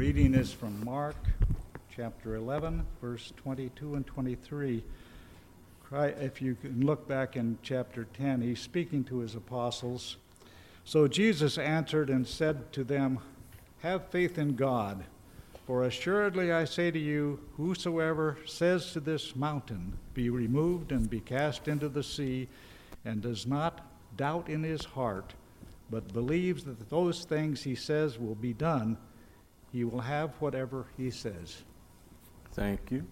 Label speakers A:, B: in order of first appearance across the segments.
A: reading is from Mark chapter 11, verse 22 and 23. If you can look back in chapter 10, he's speaking to his apostles. So Jesus answered and said to them, "Have faith in God, for assuredly I say to you, whosoever says to this mountain, be removed and be cast into the sea, and does not doubt in his heart, but believes that those things he says will be done, he will have whatever he says."
B: Thank you.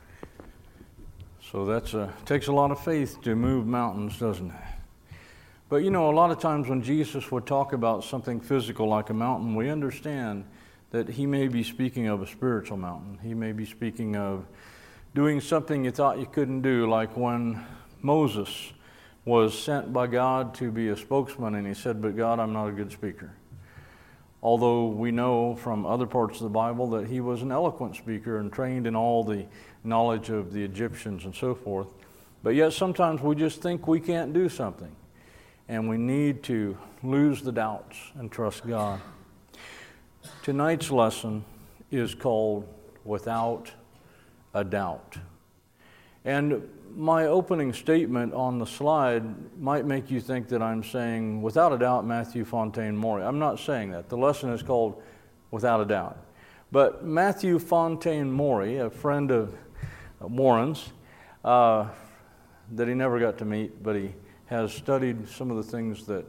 B: So that takes a lot of faith to move mountains, doesn't it? But a lot of times when Jesus would talk about something physical like a mountain, we understand that he may be speaking of a spiritual mountain. He may be speaking of doing something you thought you couldn't do, like when Moses was sent by God to be a spokesman, and he said, "But God, I'm not a good speaker." Although we know from other parts of the Bible that he was an eloquent speaker and trained in all the knowledge of the Egyptians and so forth. But yet sometimes we just think we can't do something, and we need to lose the doubts and trust God. Tonight's lesson is called Without a Doubt. And my opening statement on the slide might make you think that I'm saying, without a doubt, Matthew Fontaine Maury. I'm not saying that. The lesson is called Without a Doubt. But Matthew Fontaine Maury, a friend of Warren's, that he never got to meet, but he has studied some of the things that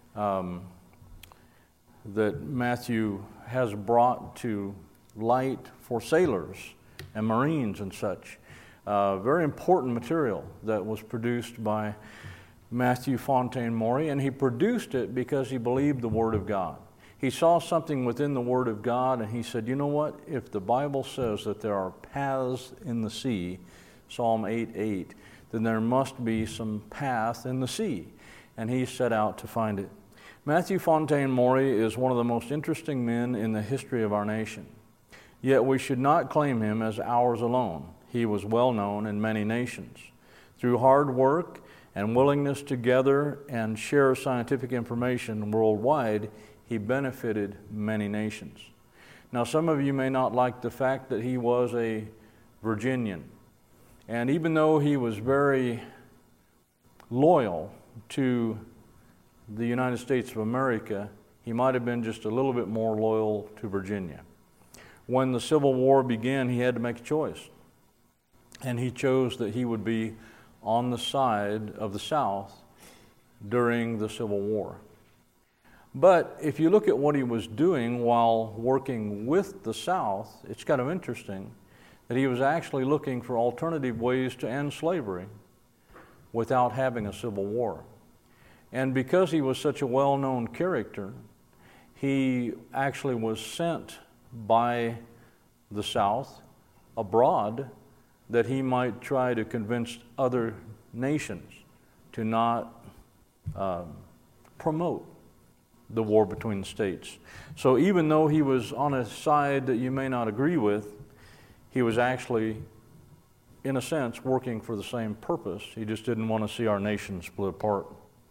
B: that Matthew has brought to light for sailors and Marines and such. Very important material that was produced by Matthew Fontaine Maury, and he produced it because he believed the Word of God. He saw something within the Word of God, and he said, you know what? If the Bible says that there are paths in the sea, Psalm 8:8, then there must be some path in the sea. And he set out to find it. Matthew Fontaine Maury is one of the most interesting men in the history of our nation. Yet we should not claim him as ours alone. He was well known in many nations. Through hard work and willingness to gather and share scientific information worldwide, he benefited many nations. Now, some of you may not like the fact that he was a Virginian. And even though he was very loyal to the United States of America, he might have been just a little bit more loyal to Virginia. When the Civil War began, he had to make a choice. And he chose that he would be on the side of the South during the Civil War. But if you look at what he was doing while working with the South, it's kind of interesting that he was actually looking for alternative ways to end slavery without having a civil war. And because he was such a well-known character, he actually was sent by the South abroad that he might try to convince other nations to not promote the war between the states. So even though he was on a side that you may not agree with, he was actually, in a sense, working for the same purpose. He just didn't want to see our nation split apart.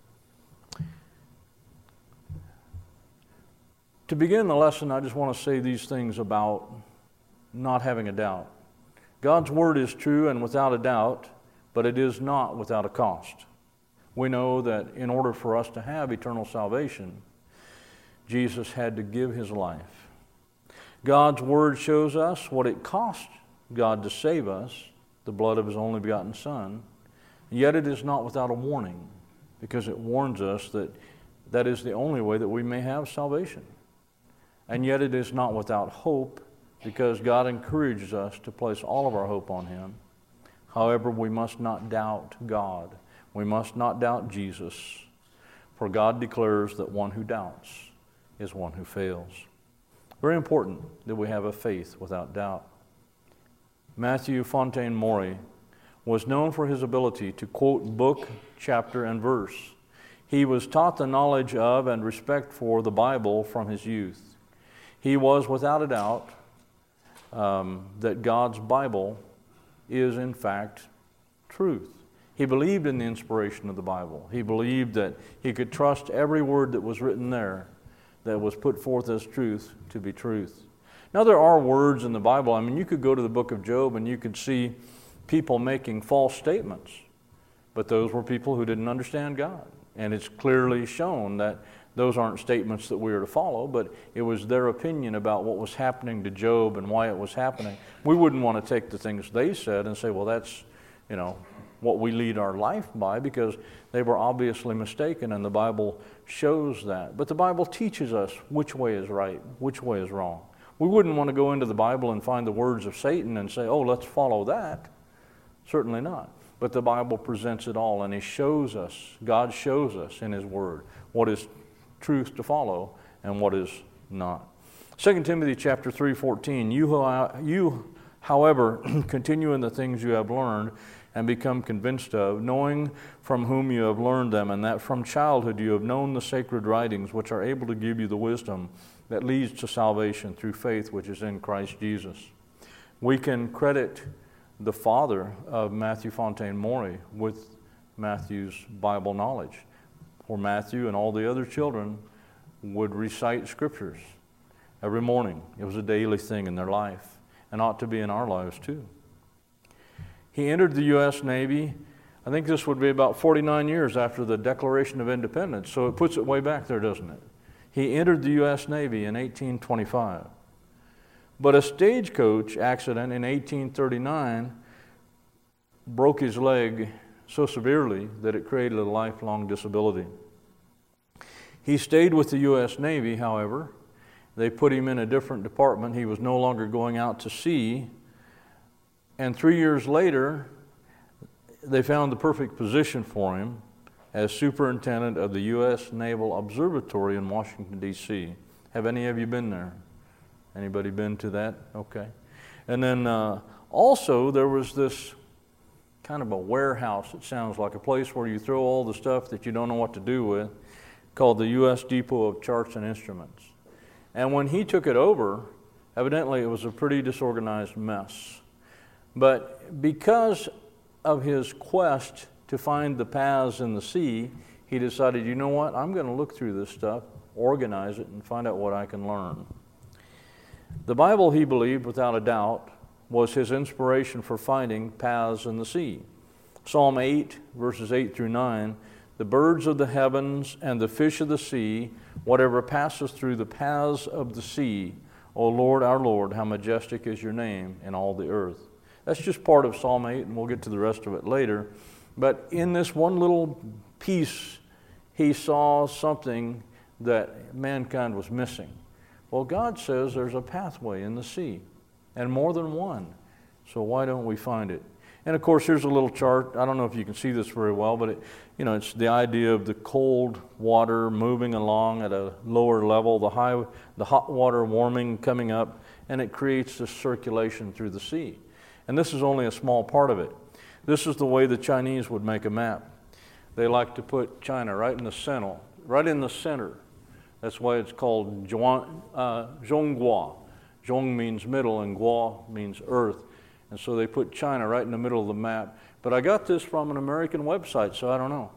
B: To begin the lesson, I just want to say these things about not having a doubt. God's word is true and without a doubt, but it is not without a cost. We know that in order for us to have eternal salvation, Jesus had to give his life. God's word shows us what it cost God to save us, the blood of his only begotten Son, yet it is not without a warning, because it warns us that that is the only way that we may have salvation. And yet it is not without hope, because God encourages us to place all of our hope on him. However, we must not doubt God. We must not doubt Jesus, for God declares that one who doubts is one who fails. Very important that we have a faith without doubt. Matthew Fontaine Maury was known for his ability to quote book, chapter, and verse. He was taught the knowledge of and respect for the Bible from his youth. He was without a doubt that God's Bible is in fact truth. He believed in the inspiration of the Bible. He believed that he could trust every word that was written there that was put forth as truth to be truth. Now, there are words in the Bible. I mean, you could go to the book of Job and you could see people making false statements, but those were people who didn't understand God. And it's clearly shown that those aren't statements that we are to follow, but it was their opinion about what was happening to Job and why it was happening. We wouldn't want to take the things they said and say, well, that's, what we lead our life by, because they were obviously mistaken, and the Bible shows that. But the Bible teaches us which way is right, which way is wrong. We wouldn't want to go into the Bible and find the words of Satan and say, oh, let's follow that. Certainly not. But the Bible presents it all, and He shows us, God shows us in His Word what is truth to follow and what is not. 2 Timothy chapter 3:14, you, however, continue in the things you have learned and become convinced of, knowing from whom you have learned them, and that from childhood you have known the sacred writings, which are able to give you the wisdom that leads to salvation through faith which is in Christ Jesus. We can credit the father of Matthew Fontaine Maury with Matthew's Bible knowledge, for Matthew and all the other children would recite scriptures every morning. It was a daily thing in their life, and ought to be in our lives too. He entered the U.S. Navy, I think this would be about 49 years after the Declaration of Independence, so it puts it way back there, doesn't it? He entered the U.S. Navy in 1825. But a stagecoach accident in 1839 broke his leg so severely that it created a lifelong disability. He stayed with the U.S. Navy, however. They put him in a different department. He was no longer going out to sea. And 3 years later, they found the perfect position for him as superintendent of the U.S. Naval Observatory in Washington, D.C. Have any of you been there? Anybody been to that? Okay. And then also there was this kind of a warehouse, it sounds like, a place where you throw all the stuff that you don't know what to do with, called the U.S. Depot of Charts and Instruments. And when he took it over, evidently it was a pretty disorganized mess. But because of his quest to find the paths in the sea, he decided, you know what, I'm going to look through this stuff, organize it, and find out what I can learn. The Bible, he believed, without a doubt, was his inspiration for finding paths in the sea. Psalm 8, verses 8 through 9, the birds of the heavens and the fish of the sea, whatever passes through the paths of the sea, O Lord, our Lord, how majestic is your name in all the earth. That's just part of Psalm 8, and we'll get to the rest of it later. But in this one little piece, he saw something that mankind was missing. Well, God says there's a pathway in the sea, and more than one. So why don't we find it? And of course, here's a little chart. I don't know if you can see this very well, but it's the idea of the cold water moving along at a lower level, the hot water warming, coming up, and it creates this circulation through the sea. And this is only a small part of it. This is the way the Chinese would make a map. They like to put China right in the center. That's why it's called Zhonggua. Zhong means middle and Guo means earth. And so they put China right in the middle of the map. But I got this from an American website, so I don't know.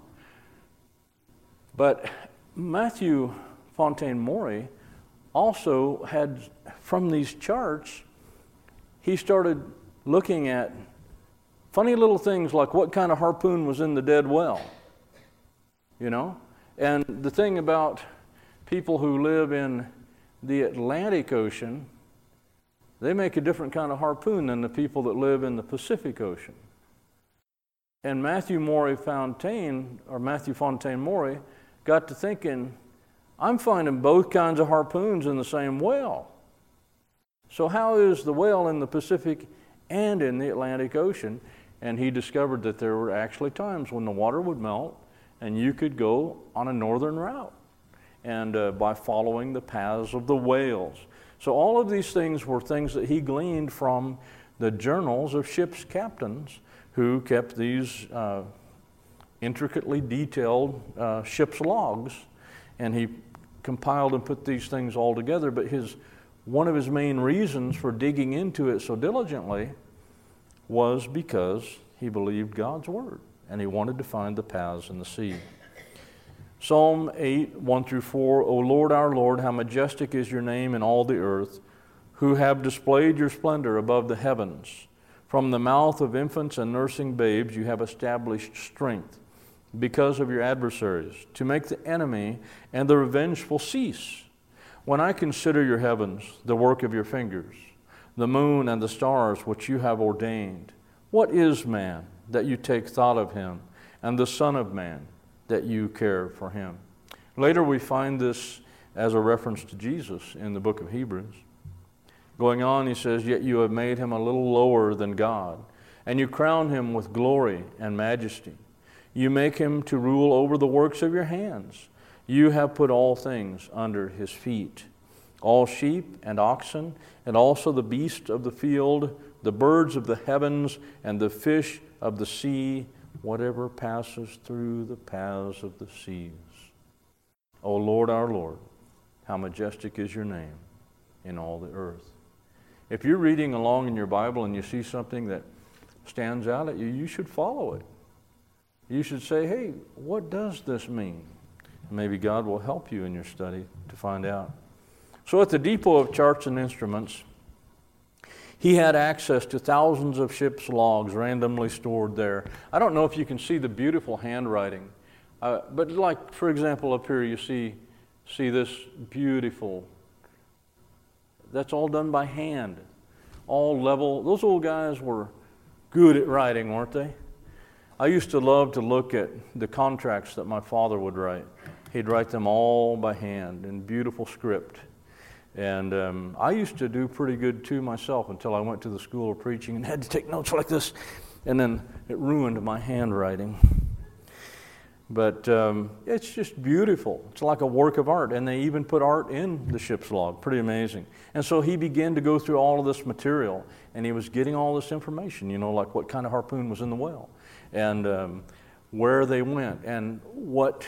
B: But Matthew Fontaine Maury also had, from these charts, he started looking at funny little things like what kind of harpoon was in the dead well, And the thing about people who live in the Atlantic Ocean, they make a different kind of harpoon than the people that live in the Pacific Ocean. And Matthew Fontaine Maury got to thinking, I'm finding both kinds of harpoons in the same whale. So how is the whale in the Pacific and in the Atlantic Ocean? And he discovered that there were actually times when the water would melt and you could go on a northern route, and by following the paths of the whales. So all of these things were things that he gleaned from the journals of ship's captains who kept these intricately detailed ship's logs, and he compiled and put these things all together. But one of his main reasons for digging into it so diligently was because he believed God's word, and he wanted to find the paths in the sea. Psalm 8, 1 through 4, O Lord, our Lord, how majestic is your name in all the earth. who have displayed your splendor above the heavens. From the mouth of infants and nursing babes you have established strength because of your adversaries, to make the enemy and the revengeful cease. When I consider your heavens, the work of your fingers, the moon and the stars which you have ordained, what is man that you take thought of him, and the Son of Man that you care for him? Later we find this as a reference to Jesus in the book of Hebrews. Going on, he says, yet you have made him a little lower than God, and you crown him with glory and majesty. You make him to rule over the works of your hands. You have put all things under his feet, all sheep and oxen, and also the beasts of the field, the birds of the heavens, and the fish of the sea, whatever passes through the paths of the seas. O Lord, our Lord, how majestic is your name in all the earth. If you're reading along in your Bible and you see something that stands out at you, you should follow it. You should say, hey, what does this mean? Maybe God will help you in your study to find out. So at the depot of charts and instruments, he had access to thousands of ship's logs randomly stored there. I don't know if you can see the beautiful handwriting, but like, for example, up here you see this beautiful, that's all done by hand, all level. Those old guys were good at writing, weren't they? I used to love to look at the contracts that my father would write. He'd write them all by hand in beautiful script. And I used to do pretty good too myself until I went to the school of preaching and had to take notes like this. And then it ruined my handwriting. But it's just beautiful. It's like a work of art. And they even put art in the ship's log. Pretty amazing. And so he began to go through all of this material. And he was getting all this information, you know, like what kind of harpoon was in the whale. And where they went. And what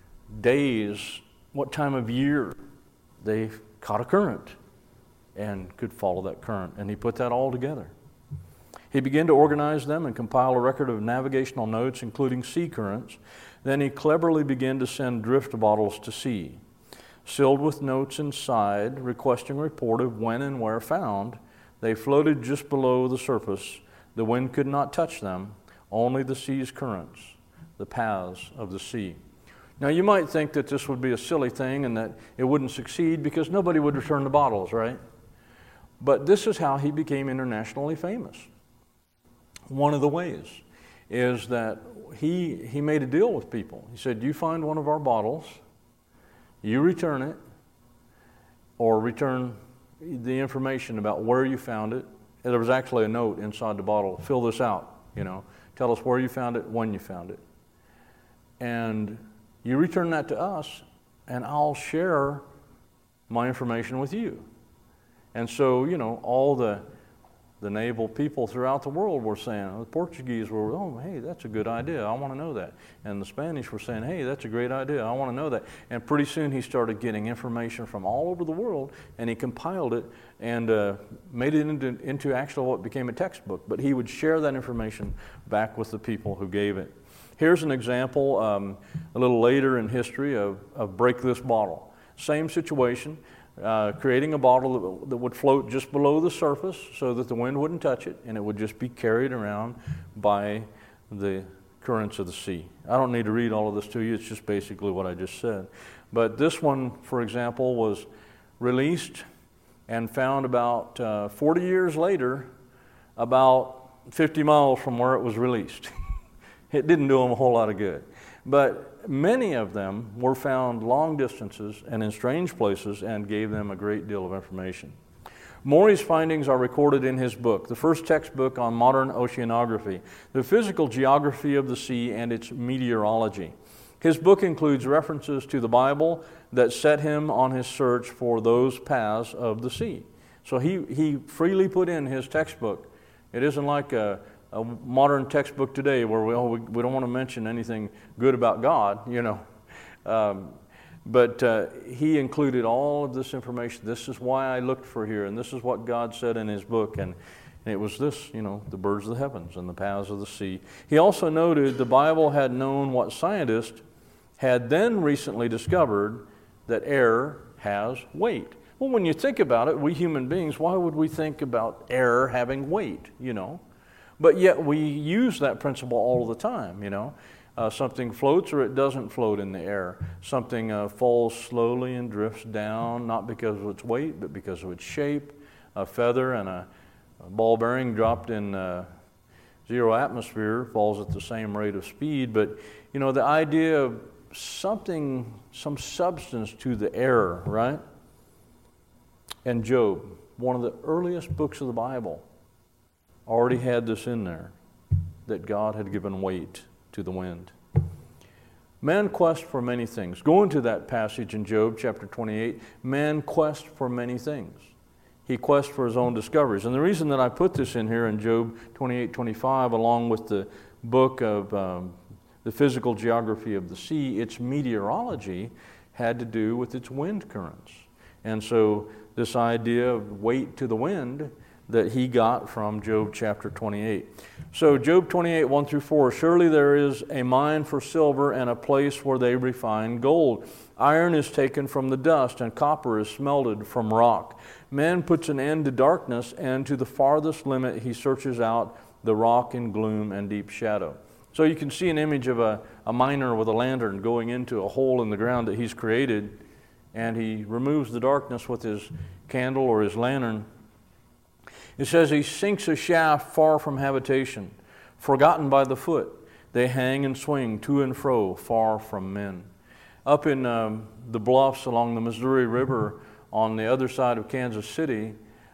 B: days, what time of year they caught a current and could follow that current. And he put that all together. He began to organize them and compile a record of navigational notes, including sea currents. Then he cleverly began to send drift bottles to sea, sealed with notes inside, requesting report of when and where found. They floated just below the surface. The wind could not touch them, only the sea's currents, the paths of the sea. Now, you might think that this would be a silly thing and that it wouldn't succeed because nobody would return the bottles, right? But this is how he became internationally famous. One of the ways is that he made a deal with people. He said, you find one of our bottles, you return it, or return the information about where you found it. And there was actually a note inside the bottle, fill this out, you know, tell us where you found it, when you found it. And you return that to us, and I'll share my information with you. And so, you know, all the naval people throughout the world were saying, the Portuguese were, oh, hey, that's a good idea, I want to know that. And the Spanish were saying, hey, that's a great idea, I want to know that. And pretty soon he started getting information from all over the world, and he compiled it and made it into actually what became a textbook. But he would share that information back with the people who gave it. Here's an example a little later in history of Break This Bottle. Same situation, creating a bottle that would float just below the surface so that the wind wouldn't touch it, and it would just be carried around by the currents of the sea. I don't need to read all of this to you, it's just basically what I just said. But this one, for example, was released and found about 40 years later, about 50 miles from where it was released. It didn't do them a whole lot of good. But many of them were found long distances and in strange places and gave them a great deal of information. Maury's findings are recorded in his book, the first textbook on modern oceanography, the physical geography of the sea and its meteorology. His book includes references to the Bible that set him on his search for those paths of the sea. So he freely put in his textbook. It isn't like a modern textbook today where we don't want to mention anything good about God, you know. But he included all of this information. This is why I looked for here, and this is what God said in his book. And it was this, you know, the birds of the heavens and the paths of the sea. He also noted the Bible had known what scientists had then recently discovered, that air has weight. Well, when you think about it, we human beings, why would we think about air having weight, But yet we use that principle all the time, Something floats or it doesn't float in the air. Something falls slowly and drifts down, not because of its weight, but because of its shape. A feather and a ball bearing dropped in zero atmosphere falls at the same rate of speed. But, the idea of some substance to the air, right? And Job, one of the earliest books of the Bible, already had this in there, that God had given weight to the wind. Man quests for many things. Go into that passage in Job chapter 28. Man quests for many things. He quests for his own discoveries. And the reason that I put this in here in Job 28:25, along with the book of the physical geography of the sea, its meteorology had to do with its wind currents. And so this idea of weight to the wind that he got from Job chapter 28. So Job 28, 1 through 4, surely there is a mine for silver and a place where they refine gold. Iron is taken from the dust and copper is smelted from rock. Man puts an end to darkness, and to the farthest limit he searches out the rock in gloom and deep shadow. So you can see an image of a miner with a lantern going into a hole in the ground that he's created, and he removes the darkness with his candle or his lantern. It says he sinks a shaft far from habitation, forgotten by the foot. They hang and swing to and fro far from men. Up in the bluffs along the Missouri River on the other side of Kansas City,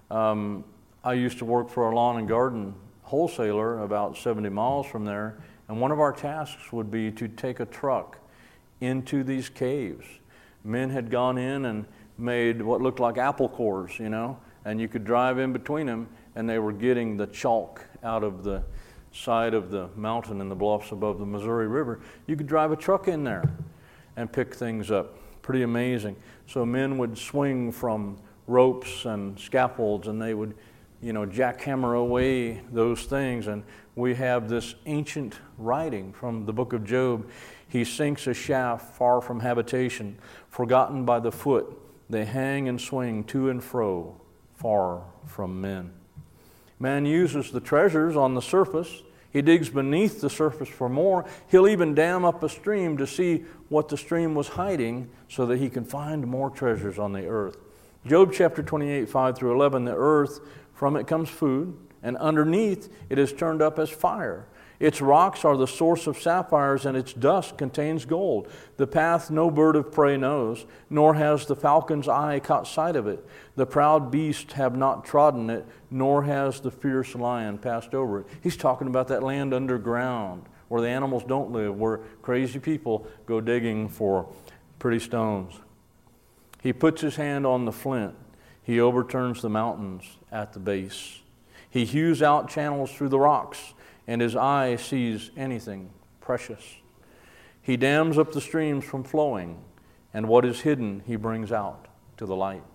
B: I used to work for a lawn and garden wholesaler about 70 miles from there, and one of our tasks would be to take a truck into these caves. Men had gone in and made what looked like apple cores, and you could drive in between them, and they were getting the chalk out of the side of the mountain in the bluffs above the Missouri River. You could drive a truck in there and pick things up. Pretty amazing. So men would swing from ropes and scaffolds, and they would, jackhammer away those things. And we have this ancient writing from the book of Job. He sinks a shaft far from habitation, forgotten by the foot. They hang and swing to and fro, far from men. Man uses the treasures on the surface. He digs beneath the surface for more. He'll even dam up a stream to see what the stream was hiding so that he can find more treasures on the earth. Job chapter 28, 5 through 11, the earth, from it comes food, and underneath it is turned up as fire. Its rocks are the source of sapphires, and its dust contains gold. The path no bird of prey knows, nor has the falcon's eye caught sight of it. The proud beasts have not trodden it, nor has the fierce lion passed over it. He's talking about that land underground, where the animals don't live, where crazy people go digging for pretty stones. He puts his hand on the flint. He overturns the mountains at the base. He hews out channels through the rocks, and his eye sees anything precious. He dams up the streams from flowing, and what is hidden he brings out to the light.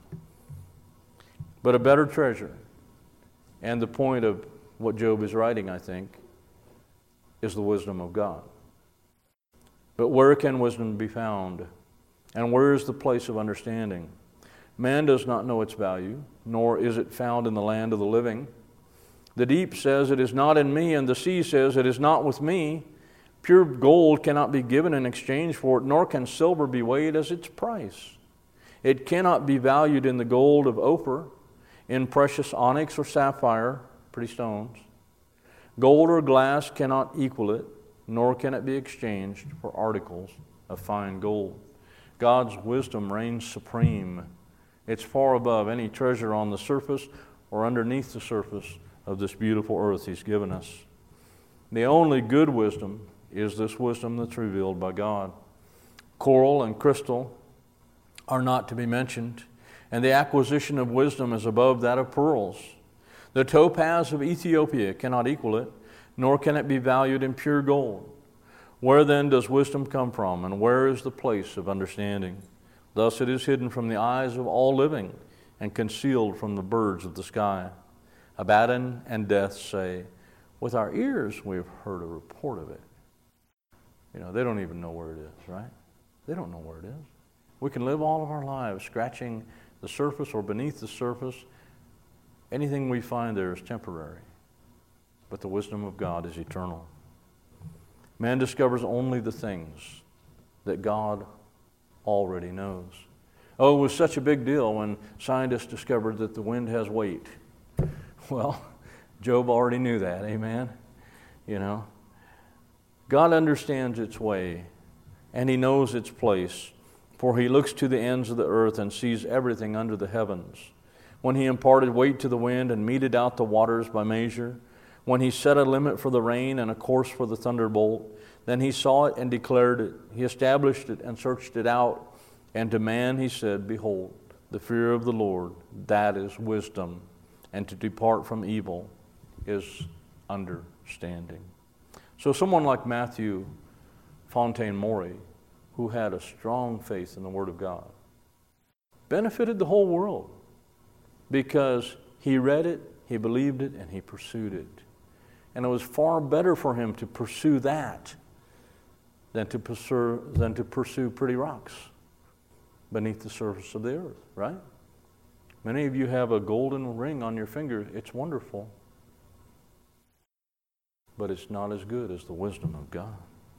B: But a better treasure, and the point of what Job is writing, I think, is the wisdom of God. But where can wisdom be found? And where is the place of understanding? Man does not know its value, nor is it found in the land of the living. The deep says, it is not in me, and the sea says, it is not with me. Pure gold cannot be given in exchange for it, nor can silver be weighed as its price. It cannot be valued in the gold of Ophir, in precious onyx or sapphire, pretty stones. Gold or glass cannot equal it, nor can it be exchanged for articles of fine gold. God's wisdom reigns supreme. It's far above any treasure on the surface or underneath the surface of this beautiful earth He's given us. The only good wisdom is this wisdom that's revealed by God. Coral and crystal are not to be mentioned, and the acquisition of wisdom is above that of pearls. The topaz of Ethiopia cannot equal it, nor can it be valued in pure gold. Where then does wisdom come from, and where is the place of understanding? Thus it is hidden from the eyes of all living, and concealed from the birds of the sky. Abaddon and Death say, with our ears we have heard a report of it. They don't even know where it is, right? They don't know where it is. We can live all of our lives scratching the surface or beneath the surface, anything we find there is temporary. But the wisdom of God is eternal. Man discovers only the things that God already knows. Oh, it was such a big deal when scientists discovered that the wind has weight. Well, Job already knew that, amen? You know, God understands its way, and He knows its place, for He looks to the ends of the earth and sees everything under the heavens. When He imparted weight to the wind and meted out the waters by measure, when He set a limit for the rain and a course for the thunderbolt, then He saw it and declared it. He established it and searched it out. And to man He said, Behold, the fear of the Lord, that is wisdom, and to depart from evil is understanding. So someone like Matthew Fontaine Maury, who had a strong faith in the Word of God, benefited the whole world because he read it, he believed it, and he pursued it. And it was far better for him to pursue that than to pursue pretty rocks beneath the surface of the earth, right? Many of you have a golden ring on your finger. It's wonderful. But it's not as good as the wisdom of God.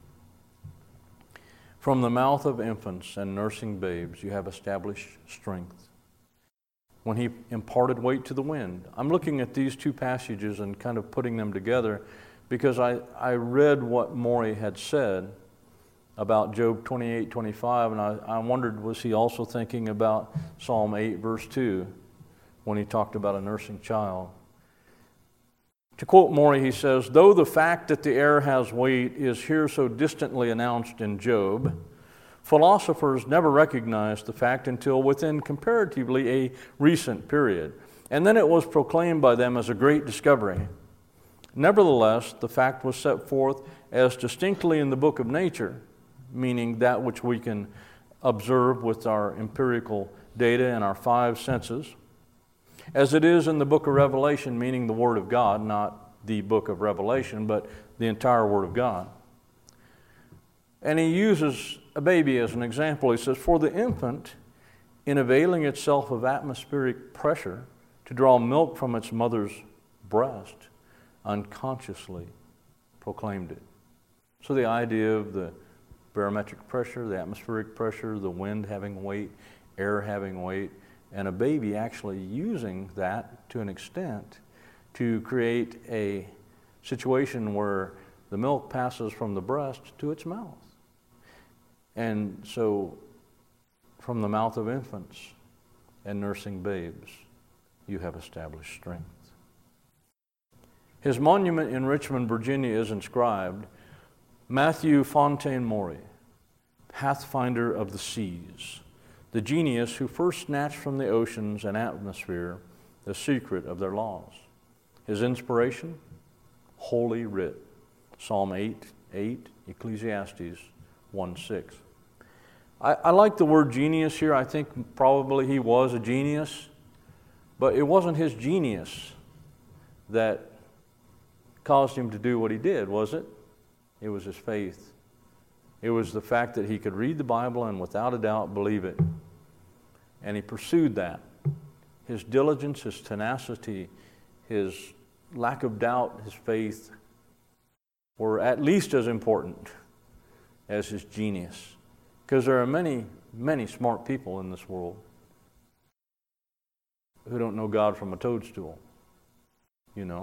B: From the mouth of infants and nursing babes, you have established strength. When He imparted weight to the wind. I'm looking at these two passages and kind of putting them together because I read what Maury had said about Job 28:25, and I wondered, was he also thinking about Psalm 8, verse 2, when he talked about a nursing child? To quote Maury, he says, though the fact that the air has weight is here so distantly announced in Job, philosophers never recognized the fact until within comparatively a recent period, and then it was proclaimed by them as a great discovery. Nevertheless, the fact was set forth as distinctly in the book of nature, meaning that which we can observe with our empirical data and our five senses, as it is in the book of Revelation, meaning the Word of God, not the book of Revelation, but the entire Word of God. And he uses a baby as an example. He says, for the infant, in availing itself of atmospheric pressure to draw milk from its mother's breast, unconsciously proclaimed it. So the idea of the barometric pressure, the atmospheric pressure, the wind having weight, air having weight, and a baby actually using that to an extent to create a situation where the milk passes from the breast to its mouth. And so, from the mouth of infants and nursing babes, you have established strength. His monument in Richmond, Virginia is inscribed, Matthew Fontaine Maury, Pathfinder of the Seas, the genius who first snatched from the oceans and atmosphere the secret of their laws. His inspiration, Holy Writ, Psalm 8:8, Ecclesiastes 1:6. I like the word genius here. I think probably he was a genius, but it wasn't his genius that caused him to do what he did, was it? It was his faith. It was the fact that he could read the Bible and without a doubt believe it. And he pursued that. His diligence, his tenacity, his lack of doubt, his faith were at least as important as his genius. Because there are many, many smart people in this world who don't know God from a toadstool, you know.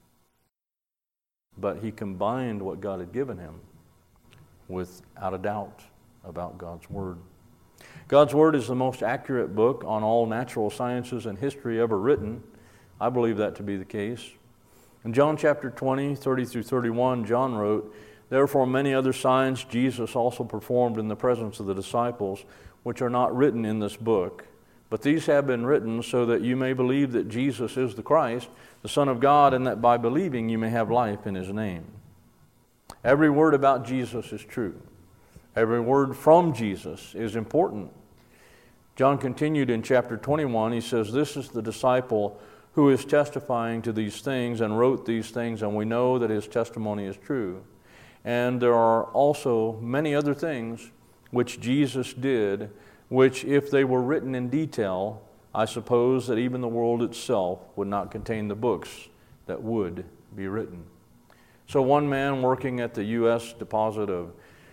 B: But he combined what God had given him without a doubt about God's Word. God's Word is the most accurate book on all natural sciences and history ever written. I believe that to be the case. In John chapter 20, 30 through 31, John wrote, therefore many other signs Jesus also performed in the presence of the disciples, which are not written in this book. But these have been written so that you may believe that Jesus is the Christ, the Son of God, and that by believing you may have life in His name. Every word about Jesus is true. Every word from Jesus is important. John continued in chapter 21, he says, this is the disciple who is testifying to these things and wrote these things, and we know that his testimony is true. And there are also many other things which Jesus did, which if they were written in detail, I suppose that even the world itself would not contain the books that would be written. So one man working at the U.S. Deposit of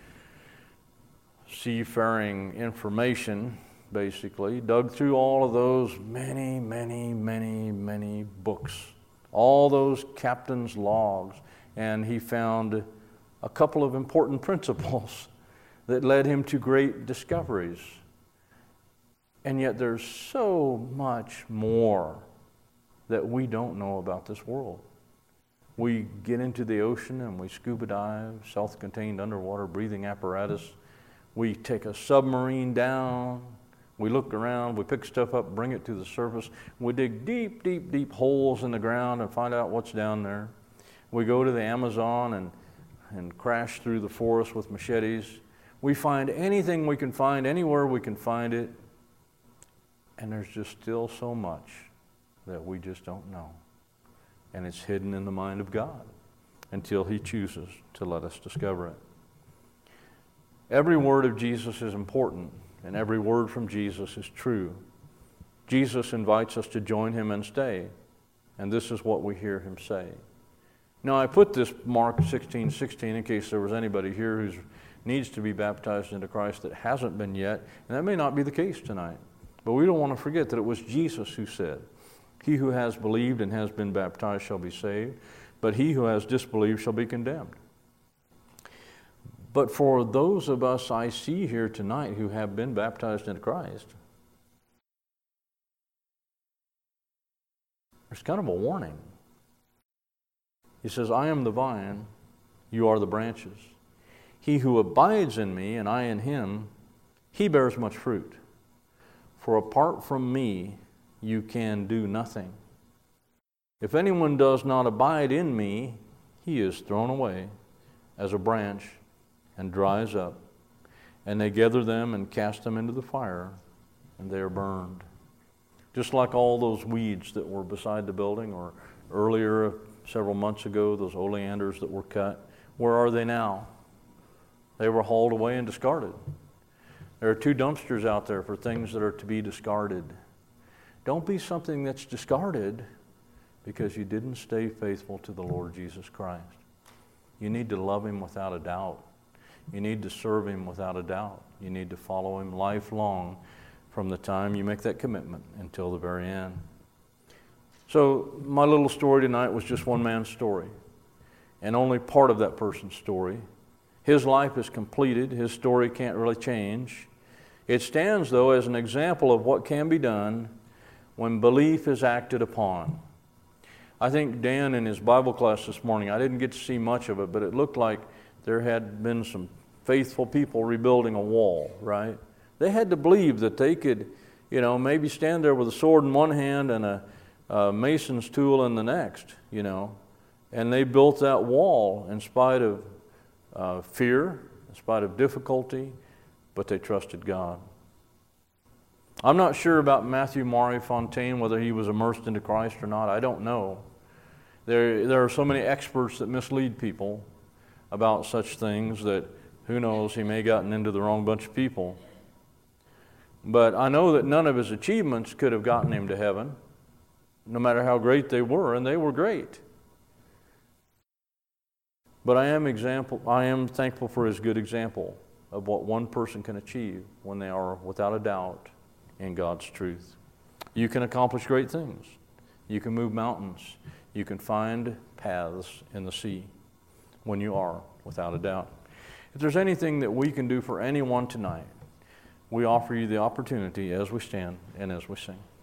B: Seafaring Information, basically, dug through all of those many books, all those captain's logs, and he found a couple of important principles that led him to great discoveries. And yet there's so much more that we don't know about this world. We get into the ocean and we scuba dive, self-contained underwater breathing apparatus. We take a submarine down, we look around, we pick stuff up, bring it to the surface. We dig deep holes in the ground and find out what's down there. We go to the Amazon and crash through the forest with machetes. We find anything we can find, anywhere we can find it. And there's just still so much that we just don't know. And it's hidden in the mind of God until He chooses to let us discover it. Every word of Jesus is important, and every word from Jesus is true. Jesus invites us to join Him and stay, and this is what we hear Him say. Now, I put this Mark 16:16 in case there was anybody here who needs to be baptized into Christ that hasn't been yet, and that may not be the case tonight. But we don't want to forget that it was Jesus who said, "He who has believed and has been baptized shall be saved, but he who has disbelieved shall be condemned." But for those of us I see here tonight who have been baptized into Christ, there's kind of a warning. He says, "I am the vine, you are the branches. He who abides in me and I in him, he bears much fruit. For apart from me, you can do nothing. If anyone does not abide in me, he is thrown away as a branch and dries up, and they gather them and cast them into the fire, and they are burned." Just like all those weeds that were beside the building, or earlier, several months ago, those oleanders that were cut, where are they now? They were hauled away and discarded. There are 2 dumpsters out there for things that are to be discarded. Don't be something that's discarded because you didn't stay faithful to the Lord Jesus Christ. You need to love Him without a doubt. You need to serve Him without a doubt. You need to follow Him lifelong from the time you make that commitment until the very end. So my little story tonight was just one man's story, and only part of that person's story. His life is completed. His story can't really change. It stands, though, as an example of what can be done when belief is acted upon. I think Dan in his Bible class this morning, I didn't get to see much of it, but it looked like there had been some faithful people rebuilding a wall, right? They had to believe that they could, maybe stand there with a sword in one hand and a mason's tool in the next, And they built that wall in spite of fear, in spite of difficulty, but they trusted God. I'm not sure about Matthew Maury Fontaine, whether he was immersed into Christ or not. I don't know. There are so many experts that mislead people about such things that, who knows, he may have gotten into the wrong bunch of people. But I know that none of his achievements could have gotten him to heaven, no matter how great they were, and they were great. But I am thankful for his good example of what one person can achieve when they are without a doubt in God's truth. You can accomplish great things. You can move mountains. You can find paths in the sea when you are without a doubt. If there's anything that we can do for anyone tonight, we offer you the opportunity as we stand and as we sing.